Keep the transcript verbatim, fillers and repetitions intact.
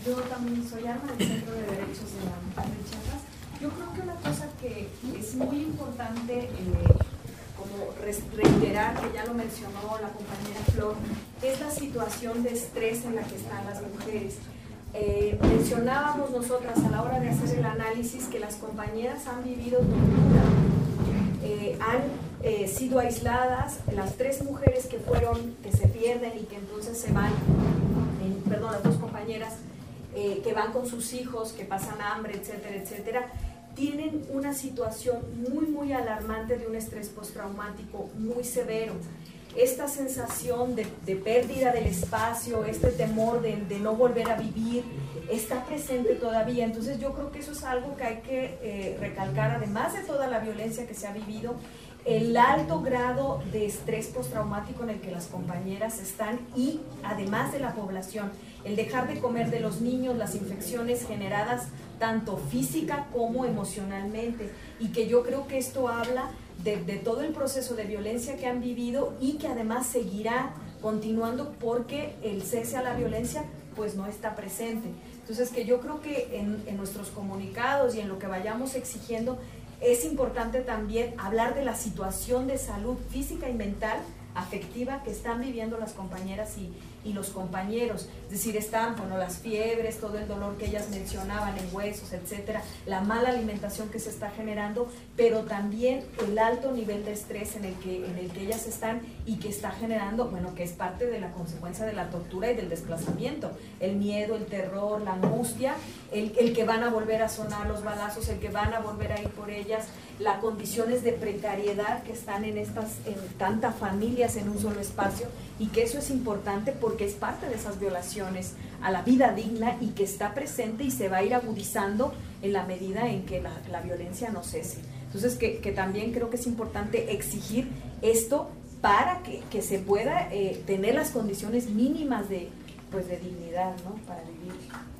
yo también soy Alma del Centro de Derechos de la Mujer de Chiapas. Yo creo que una cosa que es muy importante eh, como reiterar, que ya lo mencionó la compañera Flor, es la situación de estrés en la que están las mujeres. Eh, mencionábamos nosotras a la hora de hacer el análisis que las compañeras han vivido tortura, eh, han eh, sido aisladas, las tres mujeres que fueron, que se pierden y que entonces se van, eh, perdón, las dos compañeras eh, que van con sus hijos, que pasan hambre, etcétera, etcétera, tienen una situación muy, muy alarmante de un estrés postraumático muy severo. Esta sensación de, de pérdida del espacio, este temor de, de no volver a vivir, está presente todavía. Entonces yo creo que eso es algo que hay que eh, recalcar, además de toda la violencia que se ha vivido, el alto grado de estrés postraumático en el que las compañeras están y además de la población, el dejar de comer de los niños, las infecciones generadas tanto física como emocionalmente, y que yo creo que esto habla de, de todo el proceso de violencia que han vivido y que además seguirá continuando porque el cese a la violencia pues no está presente. Entonces que yo creo que en, en nuestros comunicados y en lo que vayamos exigiendo es importante también hablar de la situación de salud física y mental, afectiva que están viviendo las compañeras y, y los compañeros. Es decir, están, bueno, las fiebres, todo el dolor que ellas mencionaban en huesos, etcétera, la mala alimentación que se está generando, pero también el alto nivel de estrés en el que, en el que ellas están y que está generando, bueno, que es parte de la consecuencia de la tortura y del desplazamiento, el miedo, el terror, la angustia, el, el que van a volver a sonar los balazos, el que van a volver a ir por ellas, las condiciones de precariedad que están en estas, en tantas familias en un solo espacio, y que eso es importante porque es parte de esas violaciones a la vida digna y que está presente y se va a ir agudizando en la medida en que la, la violencia no cese. Entonces que, que también creo que es importante exigir esto para que, que se pueda eh, tener las condiciones mínimas de, pues, de dignidad, ¿no?, para vivir.